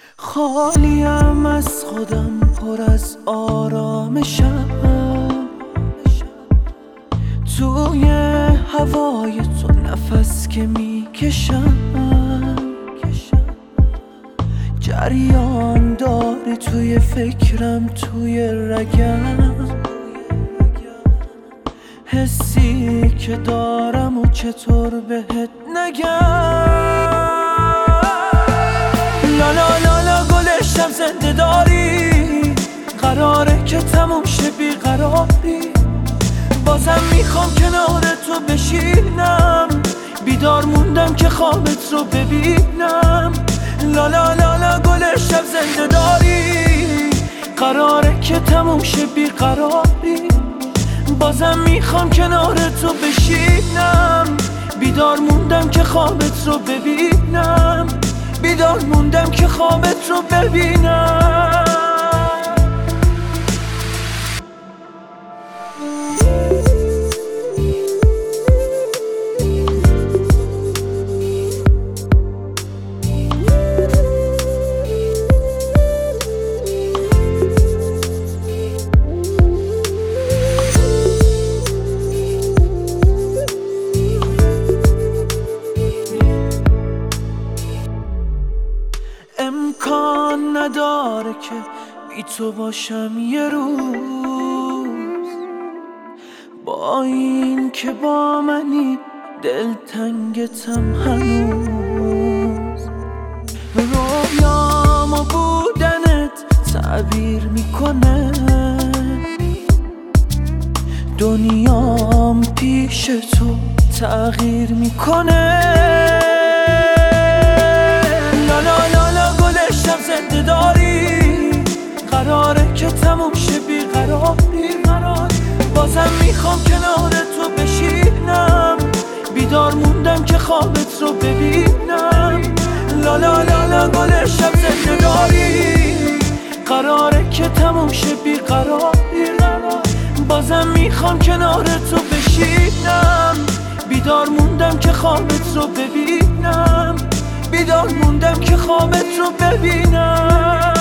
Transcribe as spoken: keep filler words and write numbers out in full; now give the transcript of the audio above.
خالیم از خودم، پر از آرامشم، توی هوای تو نفس که میکشم، جریان داری توی فکرم، توی رگم، حسی که دارم و چطور بهت نگم. لالا لالا گلشم زنده داری، قراره که تموم شه بیقراری، بازم میخوام کنار تو بشینم، بیدار موندم که خوابت رو ببینم. لالا لالا گلشم زنده داری، قراره که تموم شه بیقراری، بازم میخوام کنار تو بشینم، بیدار موندم که خوابت رو ببینم، بیدار موندم که خوابت رو ببینم. امکان نداره که بی تو باشم یه روز، با این که با منی دلتنگتم هنوز. رویام و بودنت تعبیر میکنه، دنیام پیش تو تغییر میکنه. زنده داری، قراره که تموم شه بیقراری، بازم میخوام کنار تو بشینم، بیدار موندم که خوابت رو ببینم. لالا لالا گلشم زنده داری، قراره که تموم شه بیقراری، بازم میخوام کنار تو بشینم، بیدار موندم که خوابت رو ببینم، بیدار موندم که خوابت رو ببینم.